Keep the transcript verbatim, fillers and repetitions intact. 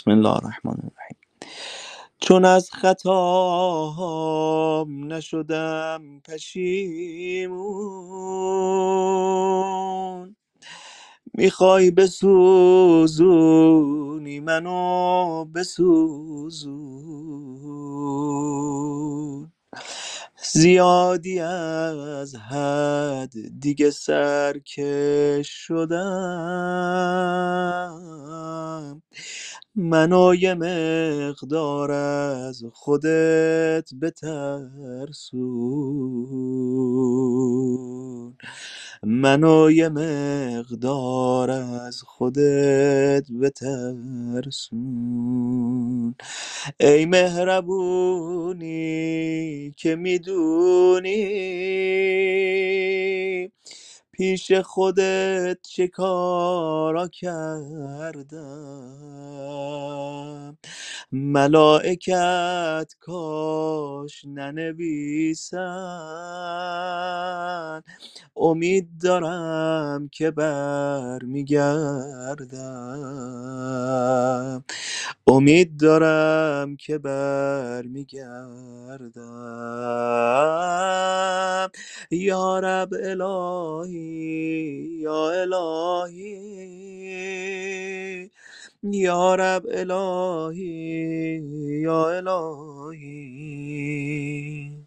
بسم الله الرحمن الرحیم. چون از خطاهام نشدم پشیمون، میخوای بسوزونی منو بسوزون. زیادی از حد دیگه سرکش شدم، منو یه مقدار از خودت بترسون، منو یه مقدار از خودت بترسون. ای مهربونی که میدونی پیش خودت چه کارا کردم، ملائکت کاش ننویسن امید دارم که بر میگردم، امید دارم که بر میگردم. یا رب الهی یا الهی، یا رب الهی یا الهی.